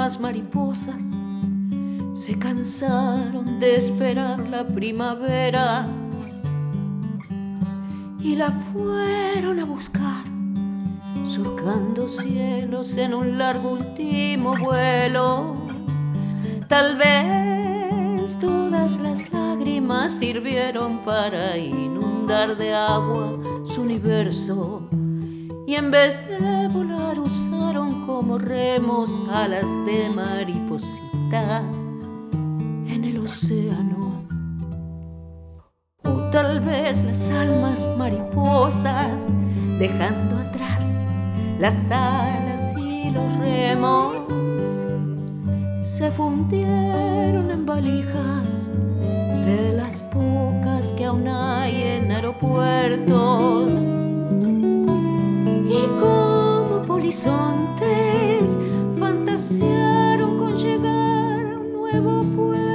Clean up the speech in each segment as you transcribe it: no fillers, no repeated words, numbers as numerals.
almas mariposas se cansaron de esperar la primavera y la fueron a buscar, surcando cielos en un largo último vuelo. Tal vez todas las lágrimas sirvieron para inundar de agua su universo, y en vez de volar usaron como remos alas de mariposita en el océano. O tal vez las almas mariposas, dejando atrás las alas y los remos, se fundieron en valijas de las pocas que aún hay en aeropuertos, y como polizontes fantasearon con llegar a un nuevo puerto.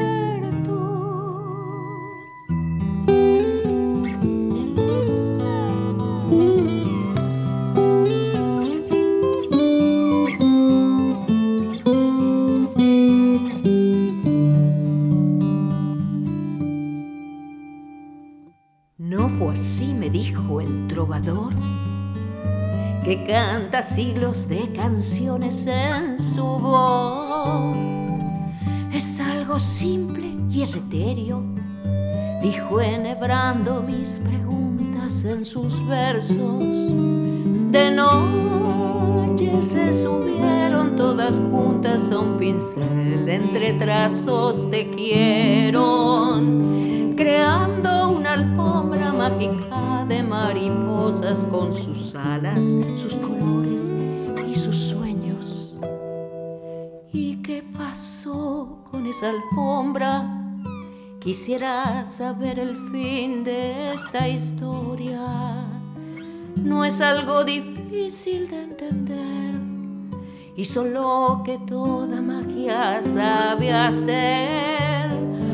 No fue así, me dijo el trovador, que canta siglos de canciones en su voz. Es algo simple y es etéreo, dijo enhebrando mis preguntas en sus versos. De noche se subieron todas juntas a un pincel, entre trazos tejieron, creando una alfombra mágica de mariposas con sus alas, sus colores y sus sueños. ¿Y qué pasó con esa alfombra? Quisiera saber el fin de esta historia. No es algo difícil de entender, hizo lo que toda magia sabe hacer.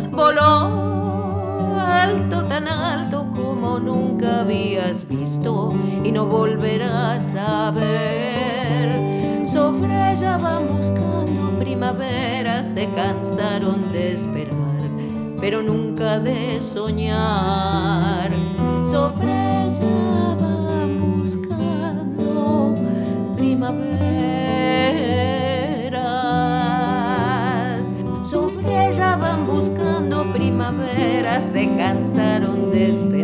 Voló alto, tan alto como nunca habías visto, y no volverás a ver. Sobre ella van buscando primavera, se cansaron de esperar, pero nunca de soñar. Sobre ella van buscando primaveras, sobre ella van buscando primaveras, se cansaron de esperar,